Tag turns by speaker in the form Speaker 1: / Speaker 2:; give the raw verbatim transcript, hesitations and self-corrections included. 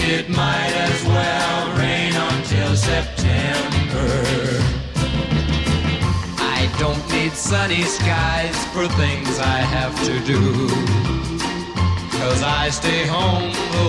Speaker 1: It might as well rain until September. I don't need sunny skies for things I have to do, 'cause I stay home the